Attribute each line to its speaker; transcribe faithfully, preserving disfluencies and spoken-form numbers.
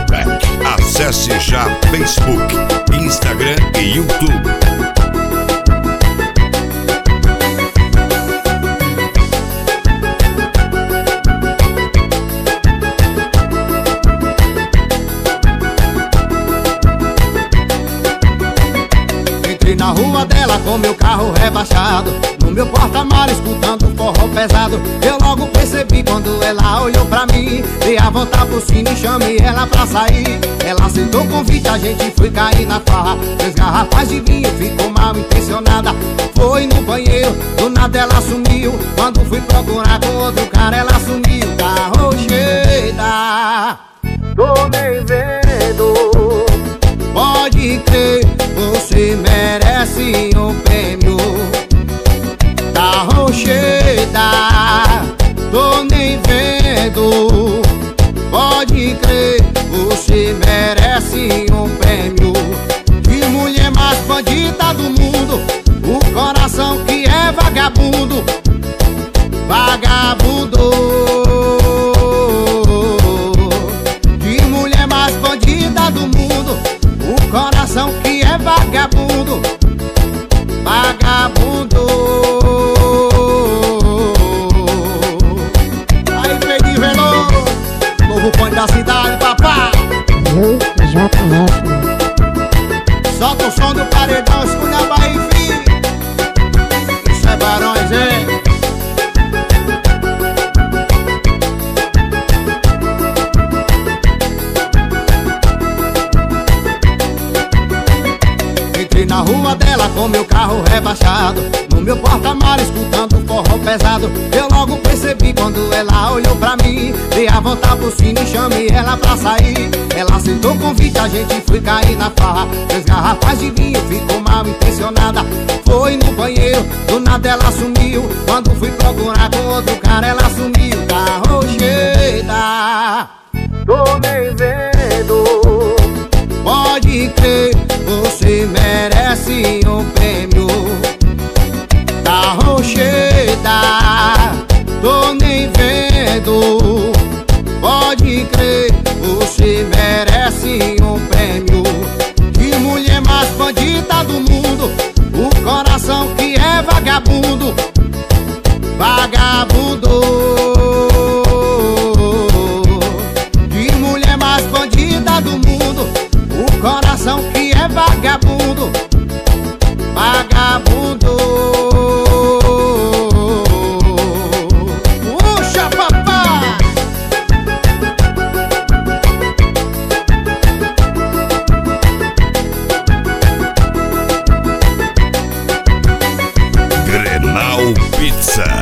Speaker 1: Black. Acesse já Facebook, Instagram e YouTube.
Speaker 2: Na rua dela com meu carro rebaixado, no meu porta-malas escutando forró pesado. Eu logo percebi quando ela olhou pra mim, dei a volta por cima e chamei ela pra sair. Ela aceitou o convite, a gente foi cair na farra. Três garrafas de vinho, ficou mal intencionada. Foi no banheiro, do nada ela sumiu. Quando fui procurar com outro cara ela sumiu. Carro cheia, tô nem vendo. Pode crer, você merece um prêmio. Tá rocheda, tô nem vendo. Pode crer, você merece um prêmio. Que mulher mais bandida do mundo, o coração que é vagabundo. Vagabundo. Que mulher mais bandida do mundo, o coração que é vagabundo. Vagabundo. Aí, Pedro Veloso, novo ponto da cidade, papá.
Speaker 3: Eu, J F.
Speaker 2: Solta o som do paredão, escuta a Bahia, filho. Isso é Barões, hein? Na rua dela com meu carro rebaixado, no meu porta-malas escutando forró pesado. Eu logo percebi quando ela olhou pra mim, dei a volta por cima e chamei ela pra sair. Ela aceitou o convite, a gente foi cair na farra. Três garrafas de vinho, ficou mal intencionada. Foi no banheiro, do nada ela sumiu. Quando fui procurar com outro cara ela sumiu. Carro cheia, tô nem vendo. Pode crer, você merece um prêmio. Tá rocheda, tô nem vendo. Pode crer, você merece um prêmio. Que mulher mais bandida do mundo, o coração que é vagabundo. Vagabundo. Que mulher mais bandida do mundo, o coração que é vagabundo. Vagabundo. Puxa, papá.
Speaker 1: Grenal Pizza.